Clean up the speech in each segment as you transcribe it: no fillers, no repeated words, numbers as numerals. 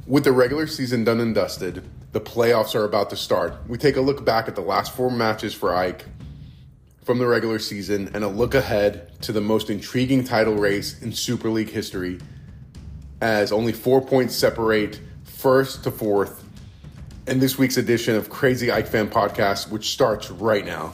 With the regular season done and dusted, the playoffs are about to start. We take a look back at the last 4 matches for Ike from the regular season and a look ahead to the most intriguing title race in Super League history, as only 4 points separate first to fourth in this week's edition of Crazy Ike Fan Podcast, which starts right now.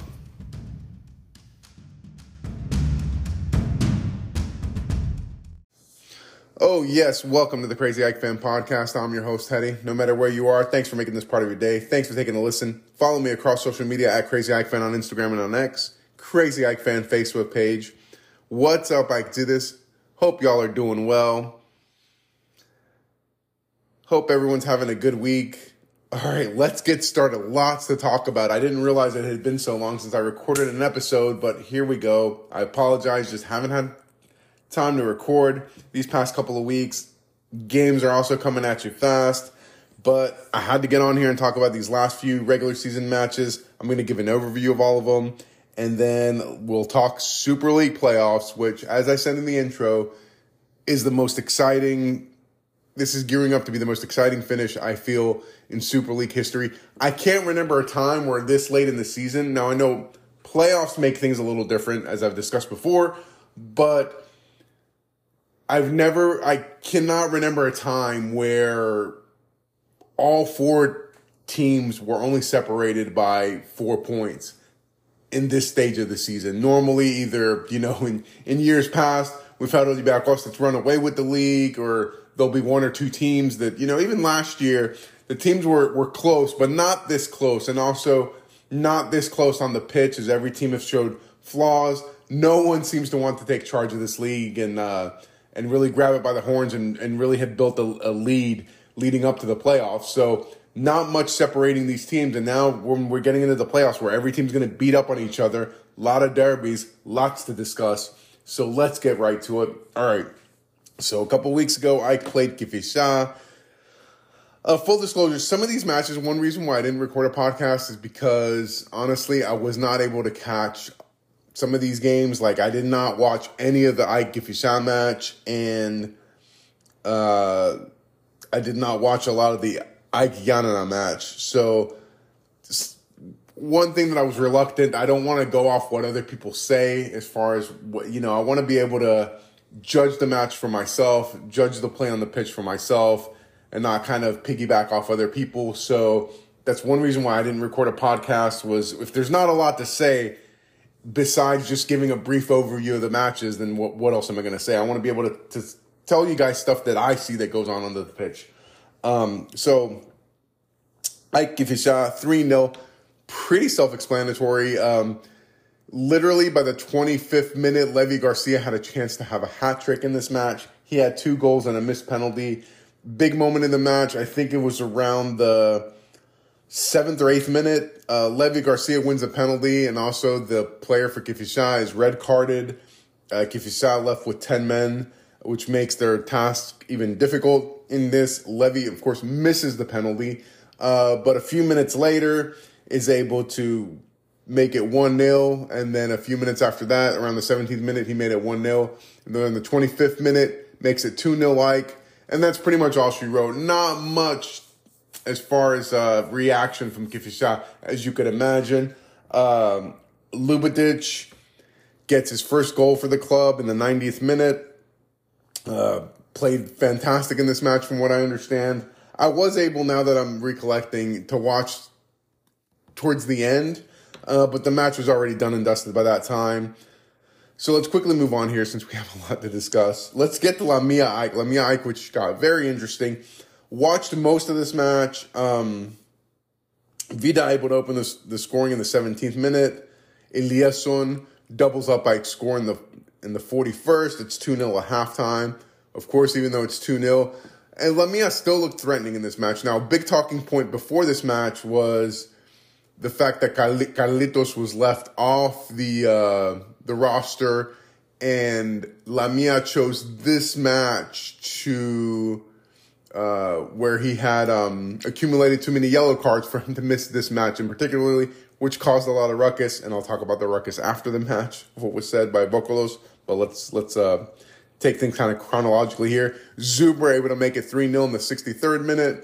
Oh, yes. Welcome to the Crazy Ike Fan Podcast. I'm your host, Hetty. No matter where you are, thanks for making this part of your day. Thanks for taking a listen. Follow me across social media at Crazy Ike Fan on Instagram and on X. Crazy Ike Fan Facebook page. What's up, Ike Did This? Hope y'all are doing well. Hope everyone's having a good week. All right, let's get started. Lots to talk about. I didn't realize it had been so long since I recorded an episode, but here we go. I apologize. Just haven't had time to record these past couple of weeks. Games are also coming at you fast, but I had to get on here and talk about these last few regular season matches. I'm going to give an overview of all of them, and then we'll talk Super League playoffs, which, as I said in the intro, is the most exciting. This is gearing up to be the most exciting finish, I feel, in Super League history. I can't remember a time where this late in the season. Now, I know playoffs make things a little different, as I've discussed before, but I cannot remember a time where all 4 teams were only separated by 4 points in this stage of the season. Normally, either, in years past, we've had Olympiacos that's run away with the league, or there'll be 1 or 2 teams that, even last year, the teams were close, but not this close, and also not this close on the pitch, as every team has showed flaws. No one seems to want to take charge of this league and really grab it by the horns and really had built a lead leading up to the playoffs. So not much separating these teams. And now when we're getting into the playoffs where every team's going to beat up on each other, a lot of derbies, lots to discuss. So let's get right to it. All right. So a couple weeks ago, I played Kifisha. Full disclosure, some of these matches, one reason why I didn't record a podcast is because, honestly, I was not able to catch some of these games. Like, I did not watch any of the Ike Kifisha match, and I did not watch a lot of the Ike Yanana match. So, one thing that I was reluctant, I don't want to go off what other people say as far as what, I want to be able to judge the match for myself, judge the play on the pitch for myself, and not kind of piggyback off other people. So, that's one reason why I didn't record a podcast, was if there's not a lot to say besides just giving a brief overview of the matches, then what else am I going to say? I want to be able to tell you guys stuff that I see that goes on under the pitch. So, Ike Kifisha, 3-0, pretty self-explanatory. Literally by the 25th minute, Levy Garcia had a chance to have a hat trick in this match. He had 2 goals and a missed penalty. Big moment in the match. I think it was around the 7th or 8th minute, Levy Garcia wins a penalty, and also the player for Kifisha is red carded. Kifisha left with 10 men, which makes their task even difficult in this. Levy, of course, misses the penalty, but a few minutes later is able to make it 1-0, and then a few minutes after that, around the 17th minute, he made it 1-0, and then in the 25th minute, makes it 2-0 Ike, and that's pretty much all she wrote. Not much as far as reaction from Kifisha, as you could imagine. Ljubitic gets his first goal for the club in the 90th minute. Played fantastic in this match from what I understand. I was able, now that I'm recollecting, to watch towards the end, but the match was already done and dusted by that time. So let's quickly move on here since we have a lot to discuss. Let's get to Lamia Ike. Lamia Ike, which got very interesting. Watched most of this match. Vida able to open the scoring in the 17th minute. Eliasson doubles up Ike's score in the 41st. It's 2-0 at halftime. Of course, even though it's 2-0. And Lamia still looked threatening in this match. Now, a big talking point before this match was the fact that Carlitos was left off the roster, and Lamia chose this match to where he had accumulated too many yellow cards for him to miss this match in particularly, which caused a lot of ruckus, and I'll talk about the ruckus after the match, what was said by Bocolos. But let's take things kind of chronologically here. Zuber able to make it 3-0 in the 63rd minute.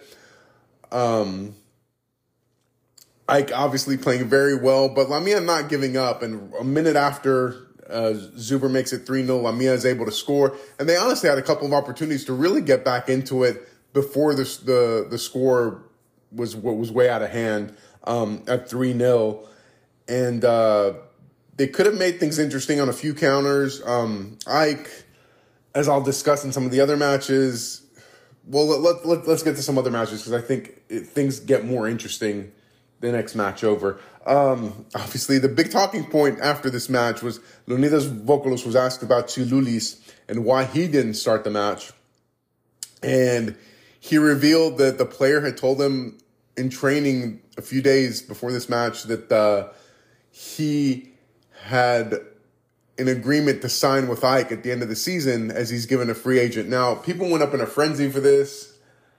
Ike obviously playing very well, but Lamia not giving up. And a minute after Zuber makes it 3-0, Lamia is able to score. And they honestly had a couple of opportunities to really get back into it before the score was way out of hand at 3-0. And they could have made things interesting on a few counters. Ike, as I'll discuss in some of the other matches, well, let's get to some other matches because I think things get more interesting the next match over. Obviously, the big talking point after this match was Leonidas Vokolos was asked about Tsioulis and why he didn't start the match. And he revealed that the player had told him in training a few days before this match that he had an agreement to sign with Ike at the end of the season as he's given a free agent. Now, people went up in a frenzy for this.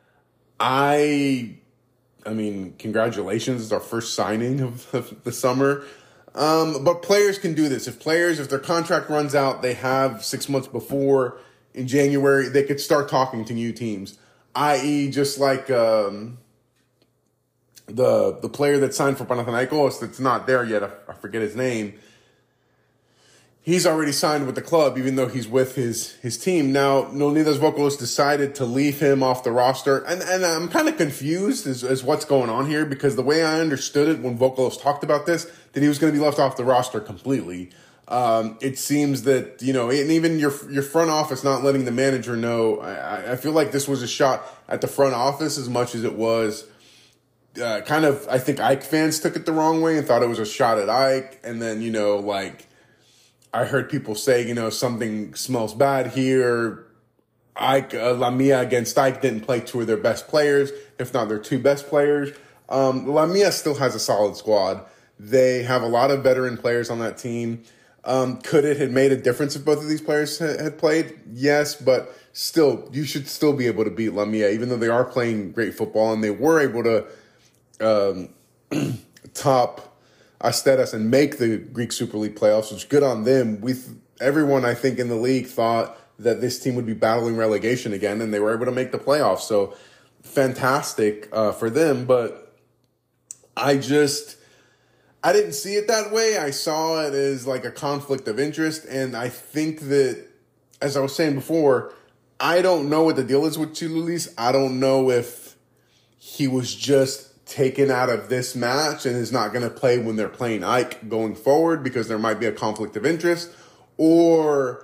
I mean, congratulations. It's our first signing of the summer. But players can do this. If their contract runs out, they have 6 months before in January, they could start talking to new teams, i.e. just like the player that signed for Panathinaikos that's not there yet. I forget his name. He's already signed with the club, even though he's with his team. Now, Leonidas Vokolos decided to leave him off the roster. And I'm kind of confused as what's going on here, because the way I understood it when Vokolos talked about this, that he was going to be left off the roster completely. It seems that, and even your front office not letting the manager know, I feel like this was a shot at the front office as much as it was kind of, I think Ike fans took it the wrong way and thought it was a shot at Ike. And then, I heard people say, something smells bad here. Ike, Lamia against Ike didn't play two of their best players, if not their two best players. Lamia still has a solid squad. They have a lot of veteran players on that team. Could it have made a difference if both of these players had played? Yes, but still, you should still be able to beat Lamia, even though they are playing great football and they were able to top Asteras and make the Greek Super League playoffs, which is good on them. Everyone, I think, in the league thought that this team would be battling relegation again, and they were able to make the playoffs. So fantastic for them. But I didn't see it that way. I saw it as like a conflict of interest. And I think that, as I was saying before, I don't know what the deal is with Tsioulis. I don't know if he was just taken out of this match and is not going to play when they're playing Ike going forward because there might be a conflict of interest, or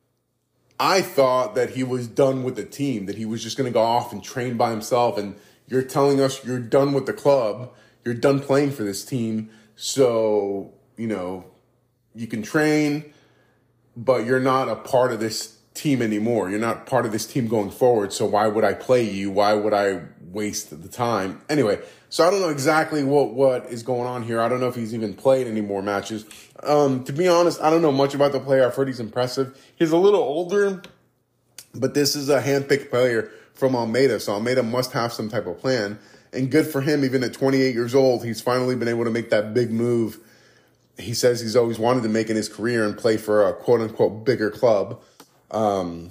I thought that he was done with the team, that he was just going to go off and train by himself. And you're telling us you're done with the club, you're done playing for this team, so, you can train, but you're not a part of this team anymore. You're not part of this team going forward, so why would I play you? Why would I waste the time? Anyway, so I don't know exactly what is going on here. I don't know if he's even played any more matches. To be honest, I don't know much about the player. I've heard he's impressive. He's a little older, but this is a handpicked player from Almeida, so Almeida must have some type of plan. And good for him, even at 28 years old, he's finally been able to make that big move he says he's always wanted to make in his career and play for a quote-unquote bigger club. I'm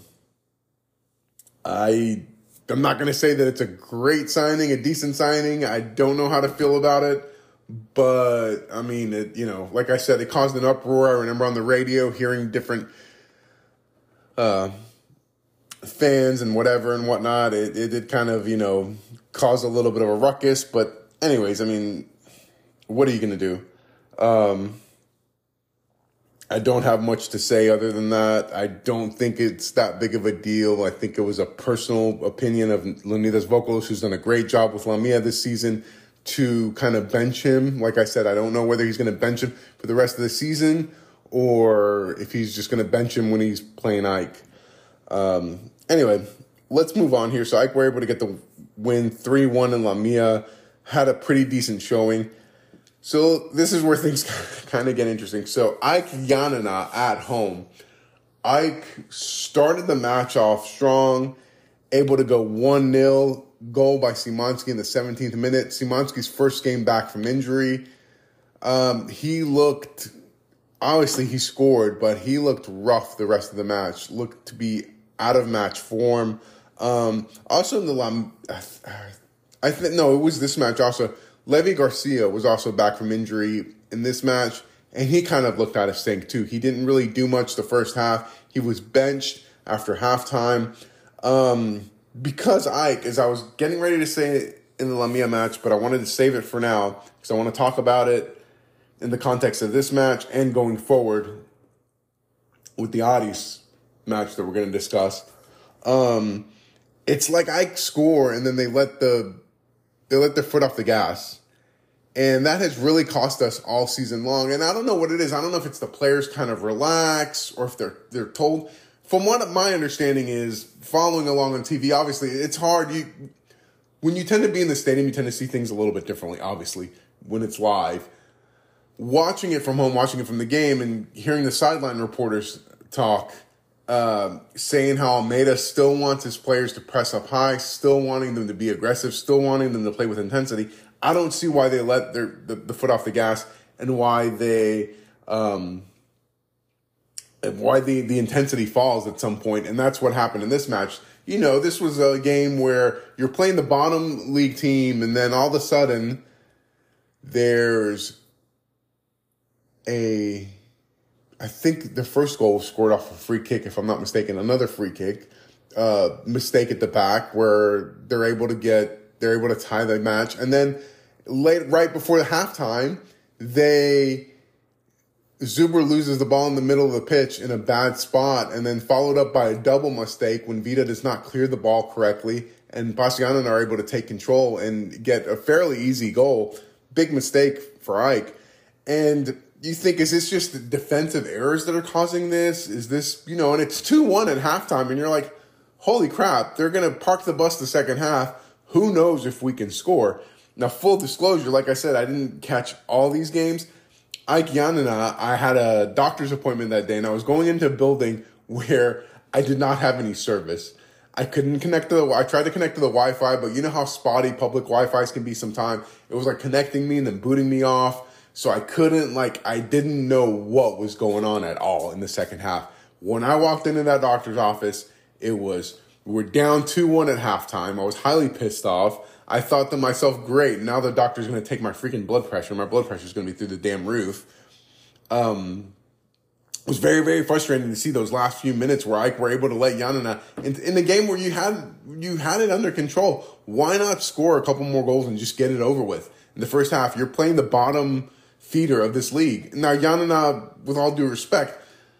not going to say that it's a great signing, a decent signing. I don't know how to feel about it. But, I mean, like I said, it caused an uproar. I remember on the radio hearing different fans and whatever and whatnot. It did kind of, cause a little bit of a ruckus. But anyways, I mean, what are you going to do? I don't have much to say other than that. I don't think it's that big of a deal. I think it was a personal opinion of Leonidas Vokolos, who's done a great job with Lamia this season, to kind of bench him. Like I said, I don't know whether he's going to bench him for the rest of the season or if he's just going to bench him when he's playing Ike. Anyway, let's move on here. So Ike were able to get the win 3-1 in Lamia, had a pretty decent showing. So this is where things kind of get interesting. So Ike Yanina at home. Ike started the match off strong, able to go 1-0, goal by Szymanski in the 17th minute. Szymanski's first game back from injury. He looked obviously he scored, but he looked rough the rest of the match. Looked to be out of match form. Also in the it was this match also. Levi Garcia was also back from injury in this match, and he kind of looked out of sync too. He didn't really do much the first half. He was benched after halftime. Because Ike, as I was getting ready to say it in the Lamia match, but I wanted to save it for now because I want to talk about it in the context of this match and going forward with the Addis match that we're going to discuss. It's like Ike score and then they let their foot off the gas. And that has really cost us all season long. And I don't know what it is. I don't know if it's the players kind of relax or if they're told. From what my understanding is, following along on TV, obviously, it's hard. When you tend to be in the stadium, you tend to see things a little bit differently, obviously, when it's live. Watching it from home, watching it from the game, and hearing the sideline reporters talk, saying how Almeida still wants his players to press up high, still wanting them to be aggressive, still wanting them to play with intensity. I don't see why they let the foot off the gas and why they why the intensity falls at some point, and that's what happened in this match. You know, this was a game where you're playing the bottom league team, and then all of a sudden there's I think the first goal was scored off a free kick, if I'm not mistaken, another free kick, mistake at the back where they're able to tie the match. And then right before the halftime, Zuber loses the ball in the middle of the pitch in a bad spot, and then followed up by a double mistake when Vida does not clear the ball correctly, and Pasianen are able to take control and get a fairly easy goal. Big mistake for Ike. And you think, is this just the defensive errors that are causing this? Is this, and it's 2-1 at halftime, and you're like, holy crap, they're going to park the bus the second half. Who knows if we can score? Now, full disclosure, like I said, I didn't catch all these games. Ike Yanina, I had a doctor's appointment that day, and I was going into a building where I did not have any service. I couldn't connect I tried to connect to the Wi-Fi, but you know how spotty public Wi-Fis can be sometimes. It was like connecting me and then booting me off. So I didn't know what was going on at all in the second half. When I walked into that doctor's office, we're down 2-1 at halftime. I was highly pissed off. I thought to myself, great, now the doctor's going to take my freaking blood pressure. My blood pressure is going to be through the damn roof. It was very, very frustrating to see those last few minutes where Ike were able to let Yanina in the game where you had it under control. Why not score a couple more goals and just get it over with? In the first half, you're playing the bottom feeder of this league. Now, Yanina, with all due respect,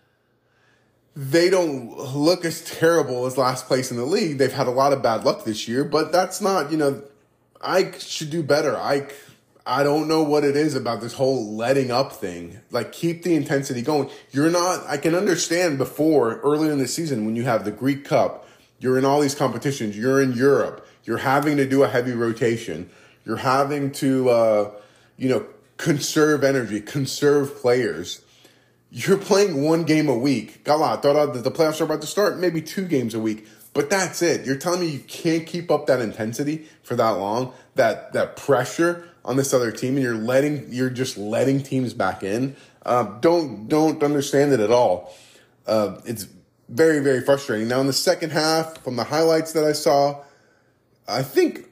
they don't look as terrible as last place in the league. They've had a lot of bad luck this year, but that's not, Ike should do better. I don't know what it is about this whole letting up thing. Like, keep the intensity going. I can understand earlier in the season when you have the Greek Cup, you're in all these competitions, you're in Europe, you're having to do a heavy rotation, you're having to, conserve energy, conserve players. You're playing one game a week. Gala, thought that the playoffs are about to start, maybe 2 games a week. But that's it. You're telling me you can't keep up that intensity for that long, that pressure on this other team, and you're just letting teams back in. Don't understand it at all. It's very, very frustrating. Now in the second half, from the highlights that I saw, I think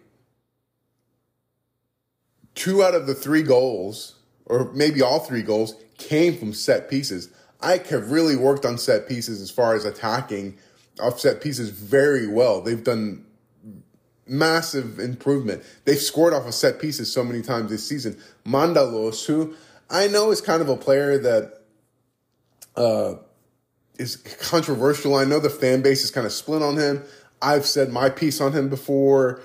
2 out of the 3 goals, or maybe all 3 goals, came from set pieces. Ike have really worked on set pieces as far as attacking off set pieces very well. They've done massive improvement. They've scored off of set pieces so many times this season. Mandalos, who I know is kind of a player that is controversial. I know the fan base is kind of split on him. I've said my piece on him before.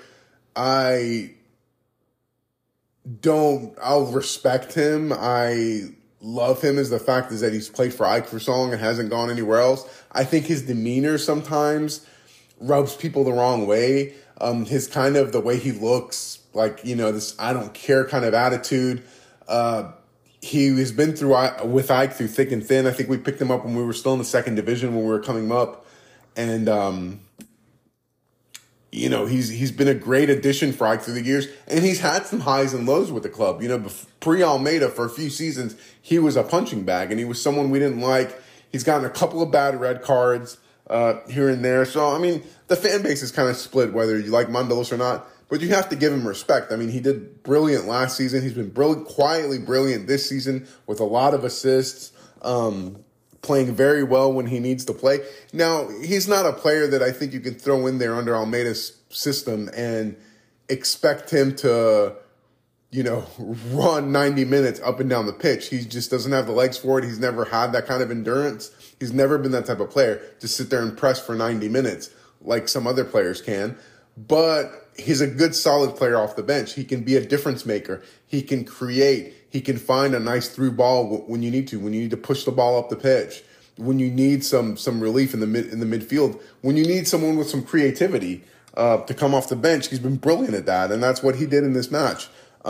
I'll respect him. I love him as the fact is that he's played for Ike for so long and hasn't gone anywhere else. I think his demeanor sometimes rubs people the wrong way. His kind of the way he looks, like, this I don't care kind of attitude. He has been with Ike through thick and thin. I think we picked him up when we were still in the second division when we were coming up. And, he's been a great addition for Ike through the years, and he's had some highs and lows with the club. Pre-Almeida, for a few seasons, he was a punching bag, and he was someone we didn't like. He's gotten a couple of bad red cards here and there. So, the fan base is kind of split whether you like Mandalos or not, but you have to give him respect. He did brilliant last season. He's been quietly brilliant this season with a lot of assists, playing very well when he needs to play. Now, he's not a player that I think you can throw in there under Almeida's system and expect him to, run 90 minutes up and down the pitch. He just doesn't have the legs for it. He's never had that kind of endurance. He's never been that type of player to sit there and press for 90 minutes like some other players can. But he's a good, solid player off the bench. He can be a difference maker. He can create. He can find a nice through ball when you need to push the ball up the pitch, when you need some relief in the midfield, when you need someone with some creativity to come off the bench. He's been brilliant at that, and that's what he did in this match.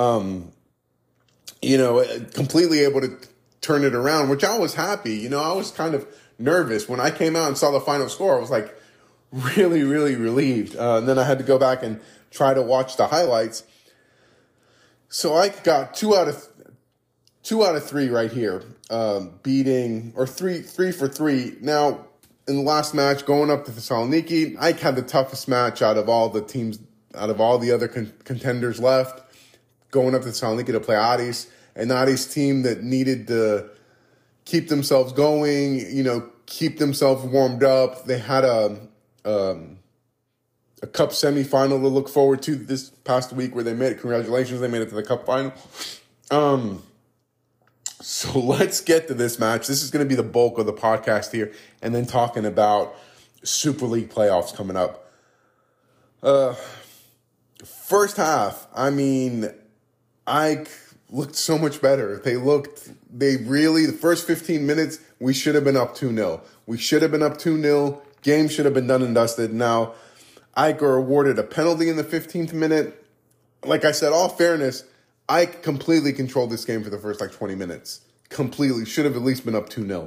Completely able to turn it around, which I was happy. I was kind of nervous when I came out and saw the final score. I was like really, really relieved. And then I had to go back and try to watch the highlights. So I got two out of three right here, beating, or three for three. Now, in the last match, going up to Thessaloniki, Ike had the toughest match out of all the teams, out of all the other contenders left, going up to Thessaloniki to play Aris, an Aris team that needed to keep themselves going, keep themselves warmed up. They had a cup semifinal to look forward to this past week where they made it. Congratulations, they made it to the cup final. So let's get to this match. This is going to be the bulk of the podcast here, and then talking about Super League playoffs coming up. First half, Ike looked so much better. The first 15 minutes, we should have been up 2-0. We should have been up 2-0. Game should have been done and dusted. Now, Ike are awarded a penalty in the 15th minute. Like I said, all fairness, Ike completely controlled this game for the first 20 minutes. Completely. Should have at least been up 2-0.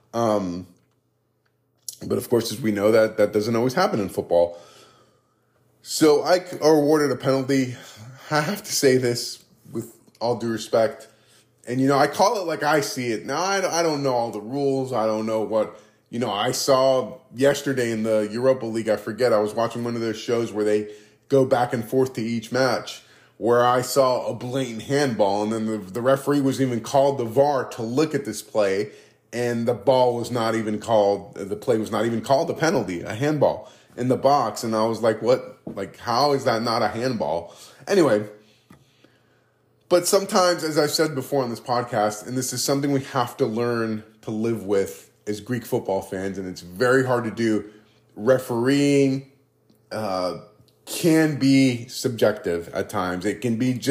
But of course, as we know, that doesn't always happen in football. So Ike are awarded a penalty. I have to say this with all due respect. And, I call it like I see it. Now, I don't know all the rules. I don't know what, I saw yesterday in the Europa League, I was watching one of those shows where they go back and forth to each match, where I saw a blatant handball, and then the referee was even called the VAR to look at this play, and the ball was not even called, the play was not even called a penalty, a handball in the box. And I was like, what? How is that not a handball? Anyway, but sometimes, as I've said before on this podcast, and this is something we have to learn to live with as Greek football fans, and it's very hard to do, refereeing can be subjective at times. It can be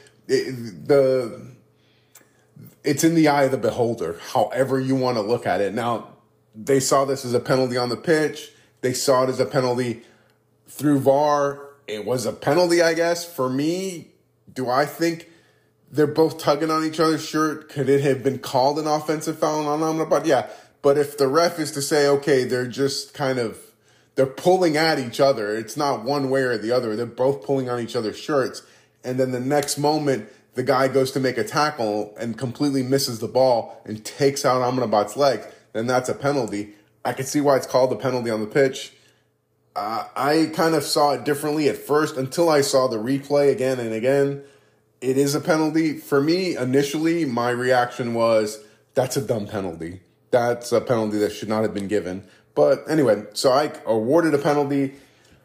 it's in the eye of the beholder, however you want to look at it. Now, they saw this as a penalty on the pitch. They saw it as a penalty through VAR. It was a penalty, I guess. For me, do I think they're both tugging on each other's shirt? Could it have been called an offensive foul on Amrabat? Yeah. But if the ref is to say, okay, they're just they're pulling at each other. It's not one way or the other. They're both pulling on each other's shirts. And then the next moment, the guy goes to make a tackle and completely misses the ball and takes out Amrabat's leg. Then that's a penalty. I can see why it's called a penalty on the pitch. I kind of saw it differently at first until I saw the replay again and again. It is a penalty. For me, initially, my reaction was, that's a dumb penalty. That's a penalty that should not have been given. But anyway, so I awarded a penalty.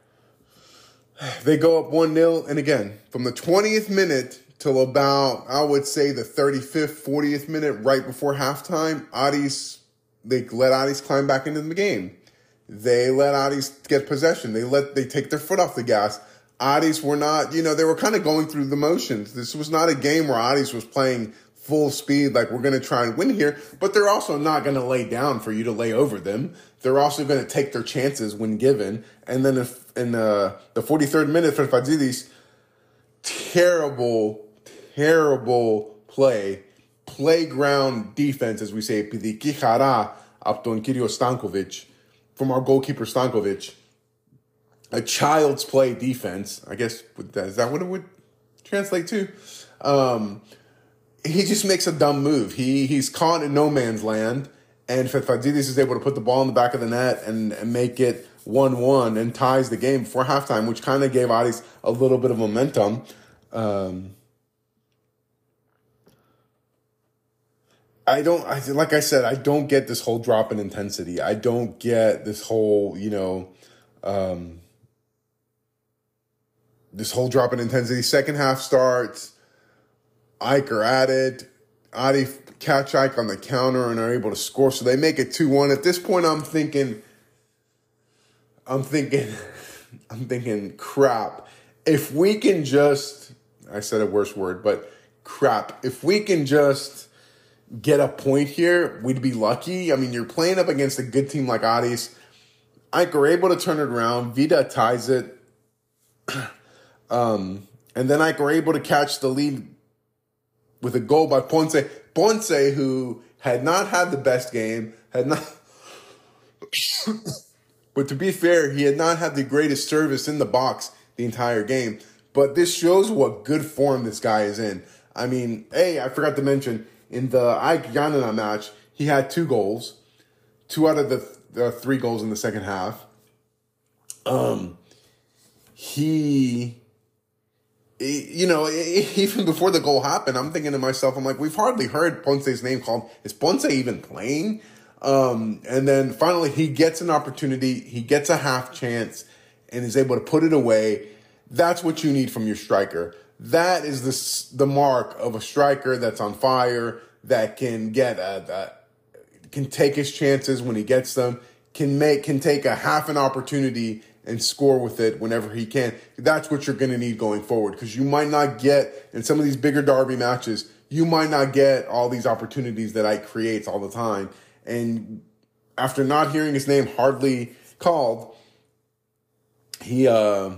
They go up 1-0. And again, from the 20th minute till about, I would say, the 35th, 40th minute, right before halftime, they let Aris climb back into the game. They let Aris get possession. They take their foot off the gas. Aris were not, they were kind of going through the motions. This was not a game where Aris was playing full speed, like we're going to try and win here, but they're also not going to lay down for you to lay over them. They're also going to take their chances when given. And then if in the 43rd minute for Fadzidis, terrible playground defense, as we say, Pidiki Hara, Apton Kirio Stankovic, from our goalkeeper Stankovic. a child's play defense. I guess is that what it would translate to? He just makes a dumb move. He's caught in no man's land, and Fafadidis is able to put the ball in the back of the net and make it 1-1 and ties the game before halftime, which kind of gave Aris a little bit of momentum. Like I said, I don't get this whole drop in intensity. I don't get this whole, this whole drop in intensity. Second half starts, Ike are at it. Adi catch Ike on the counter and are able to score, so they make it 2-1. At this point, I'm thinking, crap. If we can just, I said a worse word, but crap. If we can just get a point here, we'd be lucky. I mean, you're playing up against a good team like Aris. Ike are able to turn it around. Vida ties it. And then Ike are able to catch the lead with a goal by Ponce. Ponce, who had not had the best game, but to be fair, he had not had the greatest service in the box the entire game. But this shows what good form this guy is in. I mean, I forgot to mention, in the Ike Yanina match, he had 2 goals. 2 out of the 3 goals in the second half. Even before the goal happened, I'm thinking to myself, I'm like, we've hardly heard Ponce's name called. Is Ponce even playing? And then finally he gets an opportunity. He gets a half chance and is able to put it away. That's what you need from your striker. That is the mark of a striker that's on fire, that can can take his chances when he gets them, can take a half an opportunity and score with it whenever he can. That's what you're going to need going forward, because you might not get, in some of these bigger derby matches, you might not get all these opportunities that Ike creates all the time. And after not hearing his name hardly called, he's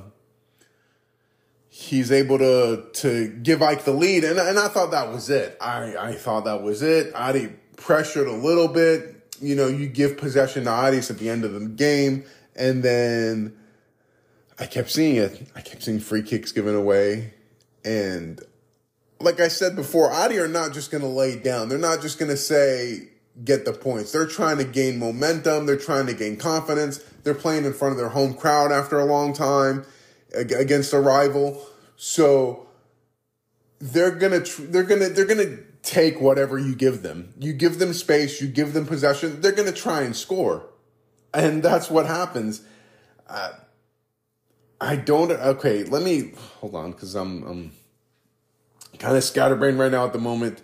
able to give Ike the lead. And I thought that was it. I thought that was it. Adi pressured a little bit. You give possession to Aris at the end of the game. And then I kept seeing it. I kept seeing free kicks given away. And like I said before, Adi are not just going to lay down. They're not just going to say, get the points. They're trying to gain momentum. They're trying to gain confidence. They're playing in front of their home crowd after a long time against a rival. So they're gonna take whatever you give them. You give them space. You give them possession. They're gonna try and score, and that's what happens. Okay, let me hold on, because I'm kind of scatterbrained right now at the moment.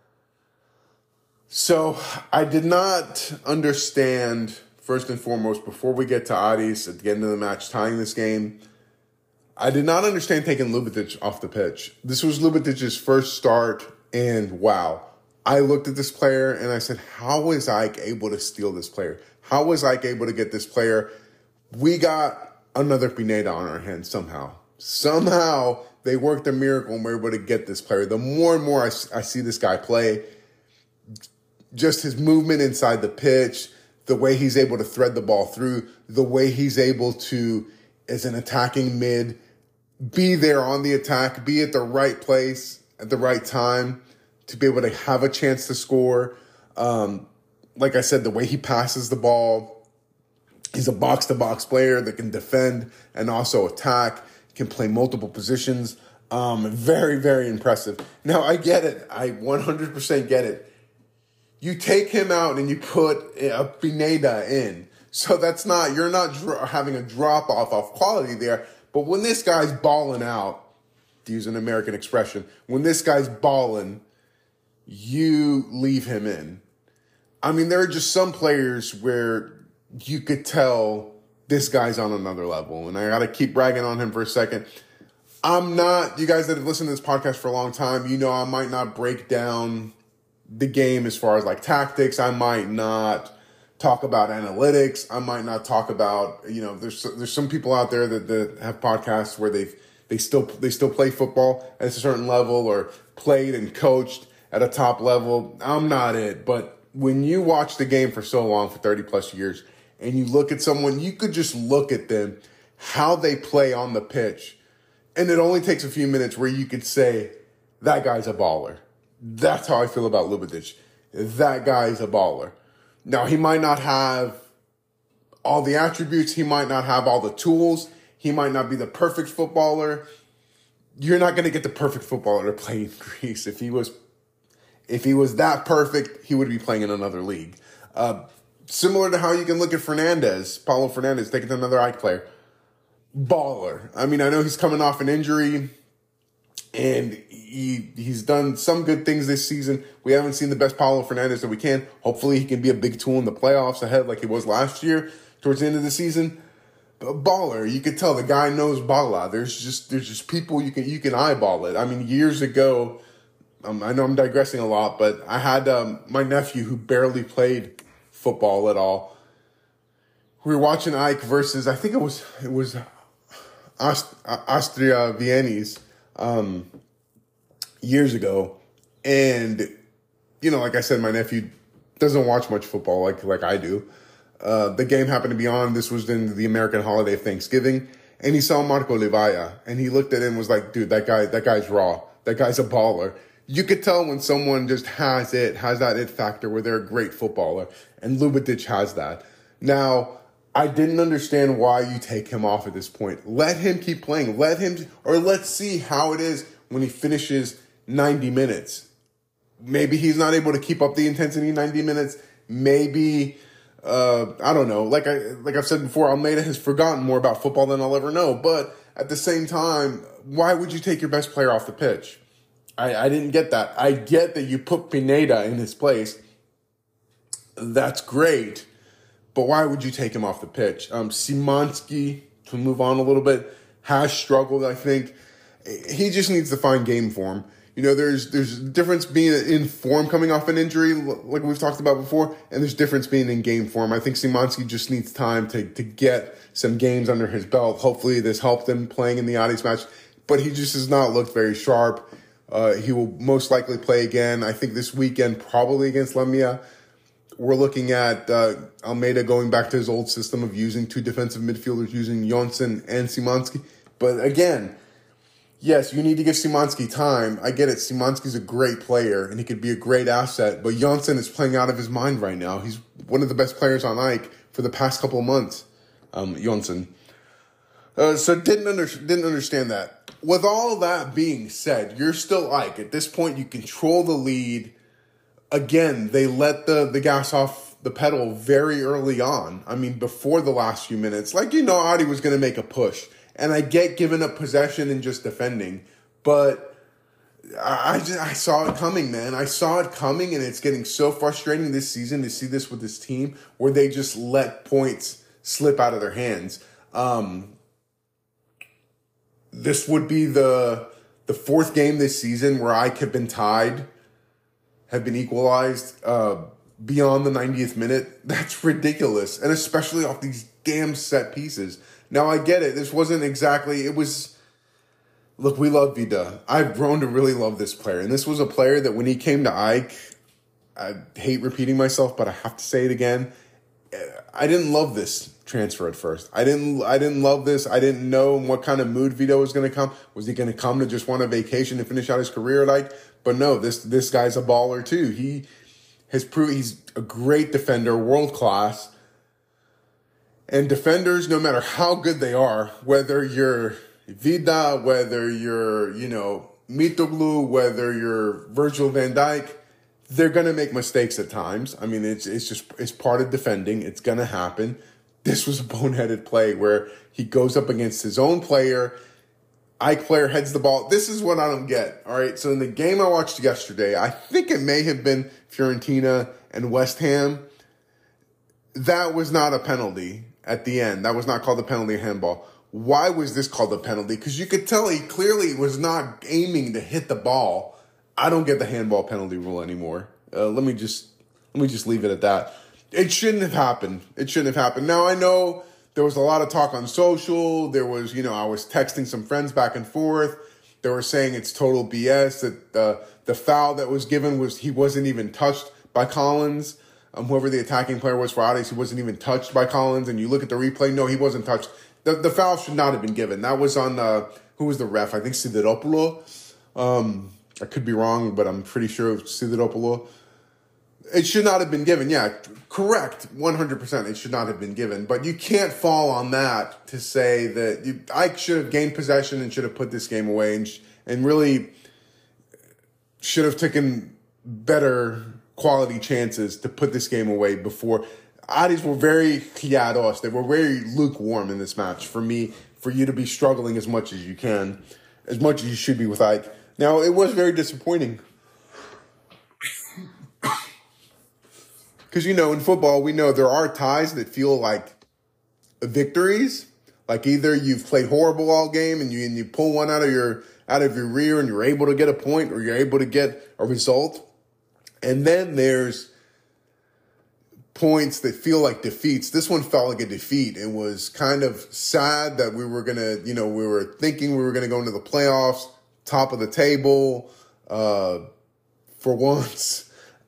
So I did not understand, first and foremost, before we get to Aris at the end of the match tying this game, I did not understand taking Ljubitic off the pitch. This was Ljubitic's first start, and wow. I looked at this player and I said, how is Ike able to steal this player? How is Ike able to get this player? We got another Pineda on our hands somehow. Somehow they worked a miracle and we're able to get this player. The more and more I see this guy play, just his movement inside the pitch, the way he's able to thread the ball through, the way he's able to, as an attacking mid, be there on the attack, be at the right place at the right time to be able to have a chance to score. Like I said, the way he passes the ball, he's a box-to-box player that can defend and also attack, can play multiple positions. Very, very impressive. Now, I get it. I 100% get it. You take him out and you put a Pineda in. So you're not having a drop-off of quality there. But when this guy's balling out, to use an American expression, when this guy's balling, you leave him in. I mean, there are just some players where you could tell this guy's on another level. And I got to keep bragging on him for a second. You guys that have listened to this podcast for a long time, I might not break down the game as far as like tactics. I might not talk about analytics. I might not talk about, there's some people out there that have podcasts where they still play football at a certain level or played and coached at a top level. I'm not it. But when you watch the game for so long, for 30 plus years, and you look at someone, you could just look at them, how they play on the pitch. And it only takes a few minutes where you could say, that guy's a baller. That's how I feel about Ljubic. That guy's a baller. Now, he might not have all the attributes. He might not have all the tools. He might not be the perfect footballer. You're not going to get the perfect footballer to play in Greece. If he was that perfect, he would be playing in another league. Similar to how you can look at Paulo Fernandes, taking another AEK player. Baller. I mean, I know he's coming off an injury, and he's done some good things this season. We haven't seen the best Paulo Fernandes that we can. Hopefully he can be a big tool in the playoffs ahead like he was last year towards the end of the season. But baller. You could tell the guy knows bala. There's just people you can eyeball it. I mean, years ago, I know I'm digressing a lot, but I had my nephew who barely played football at all. We were watching AEK versus, I think it was Austria Viennes years ago. And, like I said, my nephew doesn't watch much football like I do. The game happened to be on. This was in the American holiday of Thanksgiving. And he saw Marco Livaya. And he looked at him and was like, dude, that guy's raw. That guy's a baller. You could tell when someone just has that it factor where they're a great footballer. And Ljubic has that. Now, I didn't understand why you take him off at this point. Let him keep playing. Let's see how it is when he finishes 90 minutes. Maybe he's not able to keep up the intensity 90 minutes. Maybe, I don't know. Like I've said before, Almeida has forgotten more about football than I'll ever know. But at the same time, why would you take your best player off the pitch? I didn't get that. I get that you put Pineda in his place. That's great. But why would you take him off the pitch? Szymanski, to move on a little bit, has struggled, I think. He just needs to find game form. There's a difference being in form coming off an injury, like we've talked about before, and there's difference being in game form. I think Szymanski just needs time to get some games under his belt. Hopefully this helped him playing in the Addis match, but he just has not looked very sharp. He will most likely play again, I think this weekend, probably against Lemia. We're looking at Almeida going back to his old system of using two defensive midfielders, using Jonsson and Szymanski. But again, yes, you need to give Szymanski time. I get it. Szymanski's a great player, and he could be a great asset. But Jonsson is playing out of his mind right now. He's one of the best players on AEK for the past couple of months, Jonsson. So didn't understand that. With all that being said, you're still AEK. At this point, you control the lead. Again, they let the gas off the pedal very early on. I mean, before the last few minutes. Adi was going to make a push. And I get giving up possession and just defending. But I saw it coming, man. I saw it coming, and it's getting so frustrating this season to see this with this team where they just let points slip out of their hands. This would be the fourth game this season where AEK have been tied, have been equalized beyond the 90th minute. That's ridiculous, and especially off these damn set pieces. Now, I get it. This wasn't exactly... It was... Look, we love Vida. I've grown to really love this player, and this was a player that when he came to AEK, I hate repeating myself, but I have to say it again, I didn't love this transfer at first. I didn't love this. I didn't know what kind of mood Vito was going to come. Was he going to come to just want a vacation to finish out his career at AEK? But no, this guy's a baller too. He has proved he's a great defender, world class. And defenders, no matter how good they are, whether you're Vida, whether you're, Mitoglou, whether you're Virgil van Dijk, they're going to make mistakes at times. I mean, it's part of defending. It's going to happen. This was a boneheaded play where he goes up against his own player. AEK player heads the ball. This is what I don't get. All right. So in the game I watched yesterday, I think it may have been Fiorentina and West Ham. That was not a penalty at the end. That was not called a penalty, handball. Why was this called a penalty? Because you could tell he clearly was not aiming to hit the ball. I don't get the handball penalty rule anymore. Let me just leave it at that. It shouldn't have happened. Now, I know there was a lot of talk on social. There was, I was texting some friends back and forth. They were saying it's total BS, that the foul that was given he wasn't even touched by Collins. whoever the attacking player was for Aris, he wasn't even touched by Collins. And you look at the replay, no, he wasn't touched. The foul should not have been given. That was on, who was the ref? I think Sideropoulos. I could be wrong, but I'm pretty sure it was Sideropoulos. It should not have been given. Yeah, correct. 100%. It should not have been given. But you can't fall on that to say that I should have gained possession and should have put this game away and really should have taken better quality chances to put this game away before. Aris were very chiados. They were very lukewarm in this match for me, for you to be struggling as much as you can, as much as you should be with AEK. Now, it was very disappointing. Because, in football, we know there are ties that feel like victories. Like either you've played horrible all game and you pull one out of your rear and you're able to get a point or you're able to get a result. And then there's points that feel like defeats. This one felt like a defeat. It was kind of sad that we were going to, we were thinking we were going to go into the playoffs, top of the table, for once,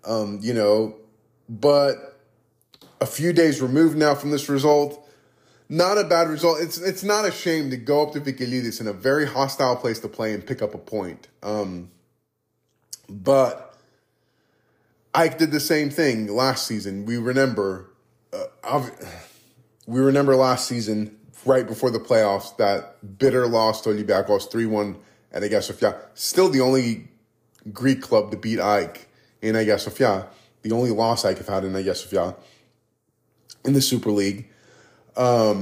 but a few days removed now from this result. Not a bad result. It's not a shame to go up to Vikelidis in a very hostile place to play and pick up a point. But AEK did the same thing last season. We remember last season, right before the playoffs, that bitter loss to Olympiacos 3-1 at Hagia Sophia. Still the only Greek club to beat AEK in Hagia Sophia. The only loss AEK have had in Hagia Sophia in the Super League. But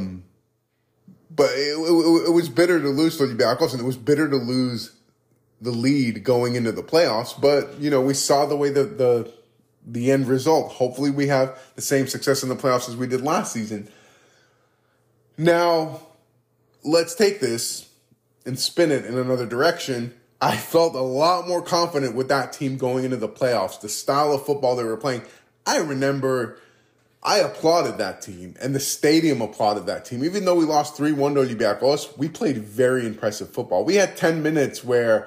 it was bitter to lose to Olympiacos, and it was bitter to lose the lead going into the playoffs. But, we saw the way the end result. Hopefully we have the same success in the playoffs as we did last season. Now, let's take this and spin it in another direction. I felt a lot more confident with that team going into the playoffs, the style of football they were playing. I remember I applauded that team, and the stadium applauded that team. Even though we lost 3-1 to Olympiacos, we played very impressive football. We had 10 minutes where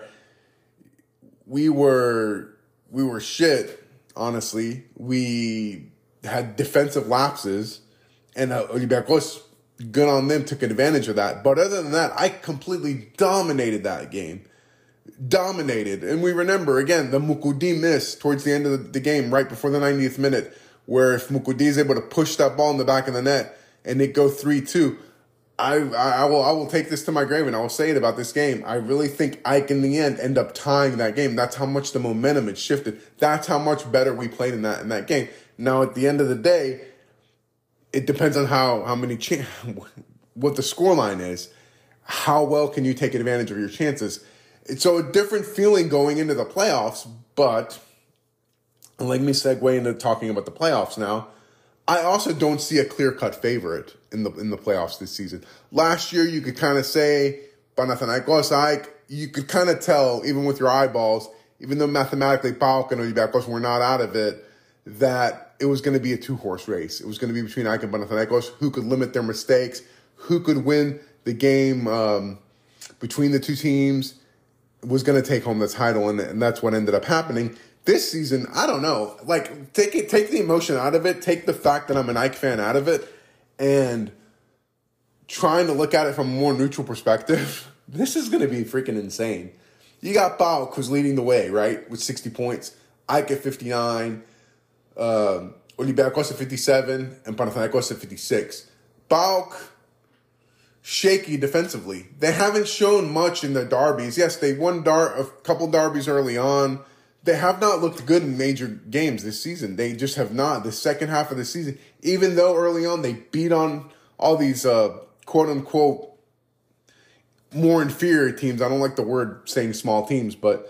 we were shit, honestly. We had defensive lapses, and Olympiacos, good on them, took advantage of that. But other than that, I completely dominated that game. Dominated. And we remember, again, the Mukudi miss towards the end of the game, right before the 90th minute, where if Mukudi is able to push that ball in the back of the net and it go 3-2, I will take this to my grave and I will say it about this game. I really think AEK in the end up tying that game. That's how much the momentum had shifted. That's how much better we played in that game. Now, at the end of the day, it depends on how many what the scoreline is. How well can you take advantage of your chances? So a different feeling going into the playoffs, but let me segue into talking about the playoffs now. I also don't see a clear-cut favorite in the playoffs this season. Last year, you could kind of say Panathinaikos, AEK, you could kind of tell, even with your eyeballs, even though mathematically PAOK and Olympiacos were not out of it, that it was going to be a two-horse race. It was going to be between AEK and Panathinaikos, who could limit their mistakes, who could win the game between the two teams, was going to take home the title, and that's what ended up happening. This season, I don't know. Like, take the emotion out of it, take the fact that I'm an AEK fan out of it, and trying to look at it from a more neutral perspective. This is going to be freaking insane. You got PAOK, who's leading the way, right, with 60 points. AEK at 59, Olympiacos at 57, and Panathinaikos at 56. PAOK, shaky defensively. They haven't shown much in the derbies. Yes, they won a couple derbies early on. They have not looked good in major games this season. They just have not. The second half of the season, even though early on they beat on all these quote-unquote more inferior teams. I don't like the word saying small teams, but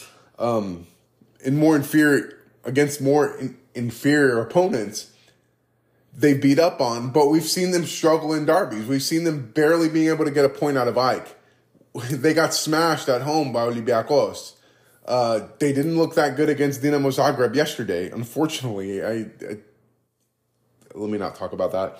against more inferior opponents, they beat up on. But we've seen them struggle in derbies. We've seen them barely being able to get a point out of AEK. They got smashed at home by Olympiacos. They didn't look that good against Dinamo Zagreb yesterday. Unfortunately, let me not talk about that.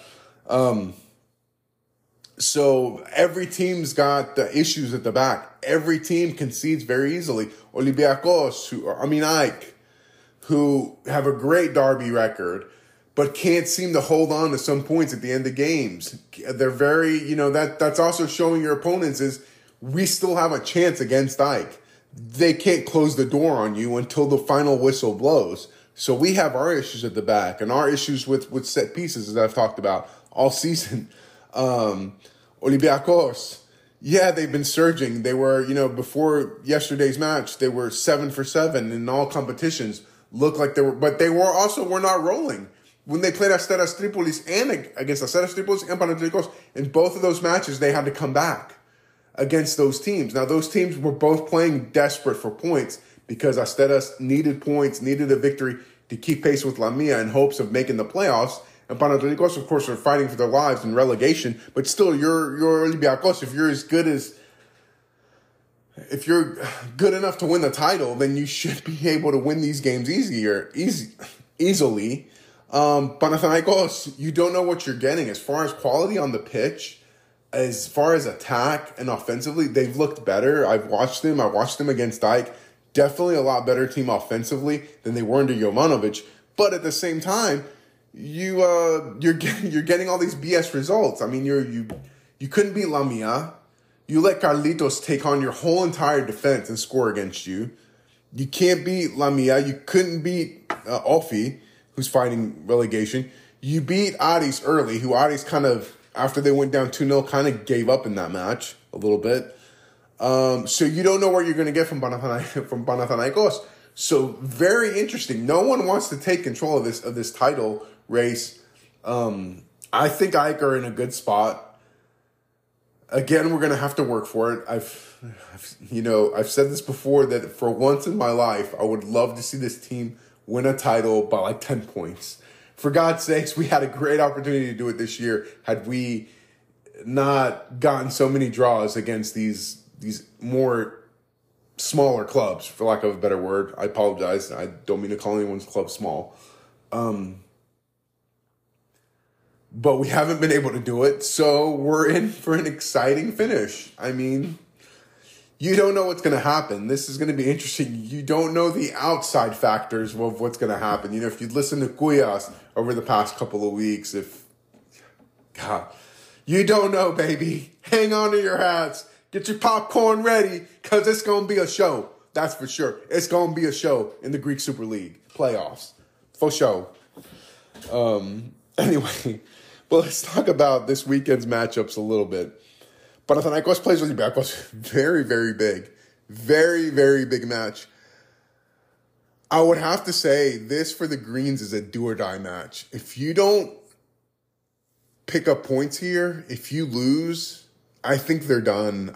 So every team's got issues at the back. Every team concedes very easily. Olympiacos, AEK, who have a great derby record, but can't seem to hold on to some points at the end of games. They're very, that's also showing your opponents is we still have a chance against Ike. They can't close the door on you until the final whistle blows. So we have our issues at the back and our issues with set pieces, as I've talked about all season. Olympiacos, yeah, they've been surging. They were, before yesterday's match, they were 7 for 7 in all competitions. Looked like they were, but they were not rolling. When they played Asteras Tripolis and against Asteras Tripolis and Panathinaikos, in both of those matches, they had to come back against those teams. Now, those teams were both playing desperate for points because Asteras needed points, needed a victory to keep pace with Lamia in hopes of making the playoffs. And Panathinaikos, of course, are fighting for their lives in relegation. But still, you're Olympiacos. If you're good enough to win the title, then you should be able to win these games easily. Panathinaikos, you don't know what you're getting. As far as quality on the pitch, as far as attack and offensively, they've looked better. I've watched them. I watched them against Ike. Definitely a lot better team offensively than they were under Jovanovic. But at the same time, you're getting all these BS results. I mean, you couldn't beat Lamia. You let Carlitos take on your whole entire defense and score against you. You can't beat Lamia. You couldn't beat Olfi, who's fighting relegation. You beat Aris early, who Aris kind of, after they went down 2-0, kind of gave up in that match a little bit. So you don't know what you're going to get from Panathinaikos. So very interesting. No one wants to take control of this title race. I think Ike are in a good spot. Again, we're going to have to work for it. I've said this before that for once in my life, I would love to see this team win a title by like 10 points. For God's sakes, we had a great opportunity to do it this year had we not gotten so many draws against these more smaller clubs, for lack of a better word. I apologize. I don't mean to call anyone's club small. But we haven't been able to do it, so we're in for an exciting finish. I mean, you don't know what's going to happen. This is going to be interesting. You don't know the outside factors of what's going to happen. If you'd listen to Cuyas over the past couple of weeks, you don't know, baby. Hang on to your hats. Get your popcorn ready, because it's going to be a show. That's for sure. It's going to be a show in the Greek Super League playoffs. For sure. Anyway, but let's talk about this weekend's matchups a little bit. Panathinaikos plays Olympiacos. Very, very big. Very, very big match. I would have to say this for the Greens is a do-or-die match. If you don't pick up points here, if you lose, I think they're done.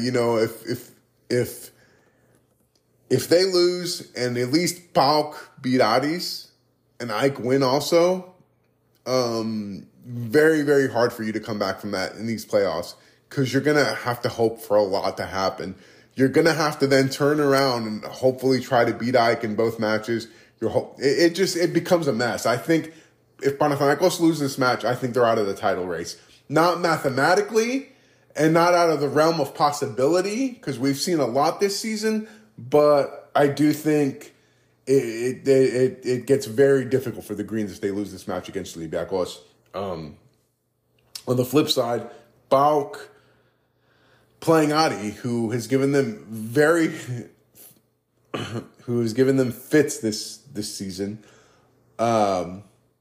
If they lose and at least PAOK beat Aris and Ike win also, very, very hard for you to come back from that in these playoffs, because you're going to have to hope for a lot to happen. You're going to have to then turn around and hopefully try to beat Ike in both matches. It becomes a mess. I think if Panathinaikos lose this match, I think they're out of the title race. Not mathematically and not out of the realm of possibility, because we've seen a lot this season, but I do think it gets very difficult for the Greens if they lose this match against Olympiacos. On the flip side, PAOK playing Adi, who has given them fits this season. How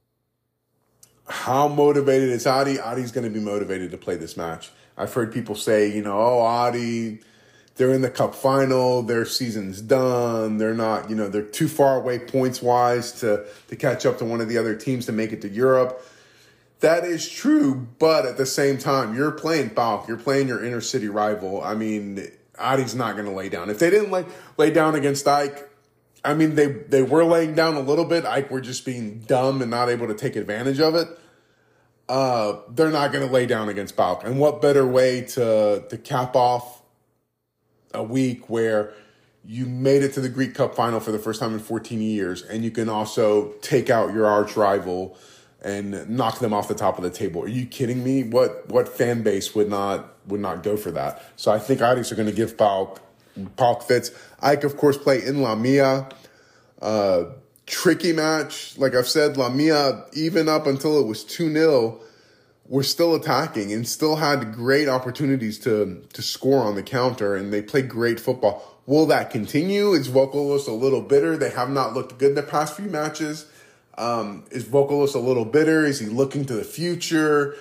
motivated is Adi? Adi's going to be motivated to play this match. I've heard people say, Adi, they're in the cup final, their season's done, they're not, they're too far away points-wise to catch up to one of the other teams to make it to Europe. That is true, but at the same time, you're playing PAOK, you're playing your inner city rival. I mean, Adi's not going to lay down. If they didn't lay down against Ike, I mean, they were laying down a little bit. Ike were just being dumb and not able to take advantage of it. They're not going to lay down against PAOK. And what better way to cap off a week where you made it to the Greek Cup final for the first time in 14 years, and you can also take out your arch rival and knock them off the top of the table. Are you kidding me? What fan base would not go for that? So I think Aris are going to give PAOK fits. Ike, of course, play in Lamia. tricky match. Like I've said, Lamia, even up until it was 2-0, were still attacking and still had great opportunities to score on the counter, and they played great football. Will that continue? Is Vokolos a little bitter? They have not looked good in the past few matches. Is Vokolos a little bitter? Is he looking to the future?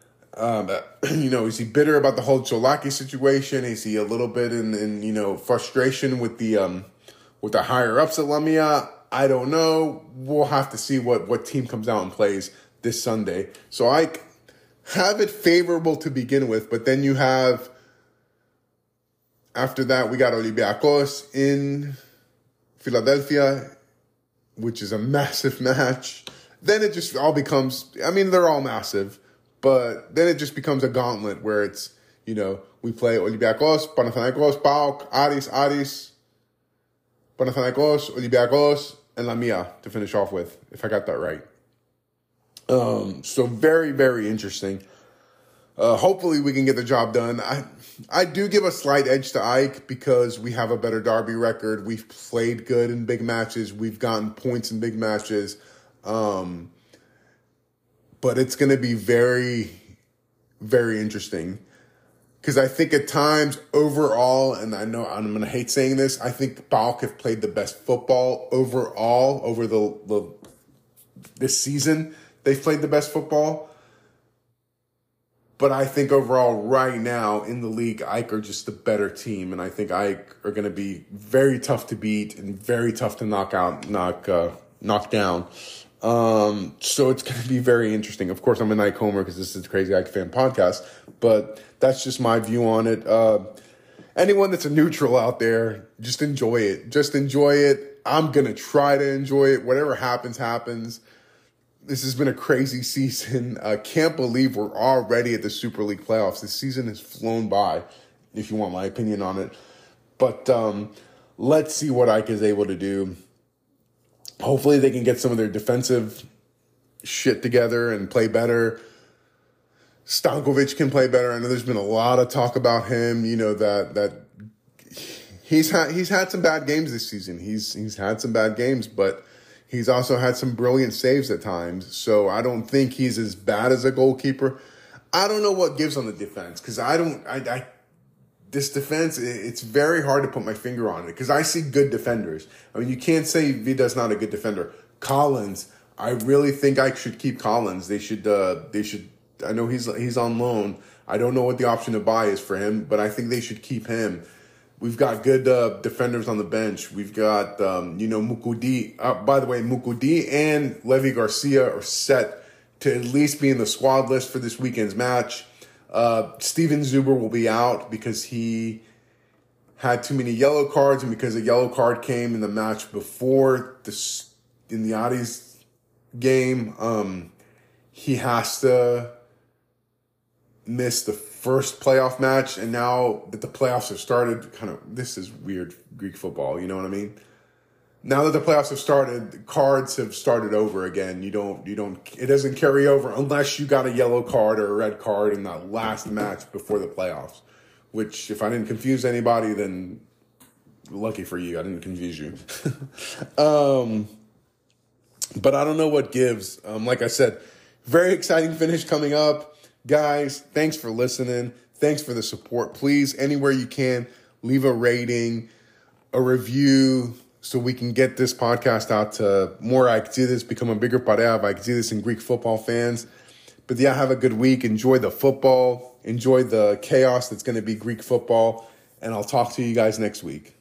Is he bitter about the whole Cholaki situation? Is he a little bit in frustration with the higher ups at Lamia? I don't know. We'll have to see what team comes out and plays this Sunday. So I have it favorable to begin with, but then you have, after that, we got Olympiacos in Philadelphia, which is a massive match. Then it just all becomes, they're all massive, but then it just becomes a gauntlet where it's, we play Olympiacos, Panathinaikos, PAOK, Aris, Panathinaikos, Olympiacos, and Lamia to finish off with, if I got that right. So very, very interesting. Hopefully we can get the job done. I do give a slight edge to Ike because we have a better derby record. We've played good in big matches. We've gotten points in big matches. But it's going to be very, very interesting. Because I think at times overall, and I know I'm going to hate saying this, I think PAOK have played the best football overall over this season. They've played the best football. But I think overall right now in the league, Ike are just the better team. And I think Ike are going to be very tough to beat and very tough to knock down. So it's going to be very interesting. Of course, I'm an Ike homer because this is the Crazy Ike Fan podcast. But that's just my view on it. Anyone that's a neutral out there, just enjoy it. Just enjoy it. I'm going to try to enjoy it. Whatever happens, happens. This has been a crazy season. I can't believe we're already at the Super League playoffs. This season has flown by, if you want my opinion on it. But let's see what Ike is able to do. Hopefully they can get some of their defensive shit together and play better. Stankovic can play better. I know there's been a lot of talk about him, that he's had some bad games this season. He's had some bad games, but he's also had some brilliant saves at times. So I don't think he's as bad as a goalkeeper. I don't know what gives on the defense because this defense, it's very hard to put my finger on it because I see good defenders. You can't say Vida's not a good defender. Collins, I really think I should keep Collins. They should. I know he's on loan. I don't know what the option to buy is for him, but I think they should keep him. We've got good defenders on the bench. We've got, Mukudi. By the way, Mukudi and Levi Garcia are set to at least be in the squad list for this weekend's match. Steven Zuber will be out because he had too many yellow cards and because a yellow card came in the match before in the Addis game. He has to miss the first playoff match, and now that the playoffs have started, this is weird Greek football, you know what I mean? Now that the playoffs have started, cards have started over again. It doesn't carry over unless you got a yellow card or a red card in that last match before the playoffs, which if I didn't confuse anybody, then lucky for you, I didn't confuse you. But I don't know what gives. Like I said, very exciting finish coming up. Guys, thanks for listening. Thanks for the support. Please, anywhere you can, leave a rating, a review, so we can get this podcast out to more Ikezidas, become a bigger parea of Ikezidas and Greek football fans. But yeah, have a good week. Enjoy the football. Enjoy the chaos that's going to be Greek football. And I'll talk to you guys next week.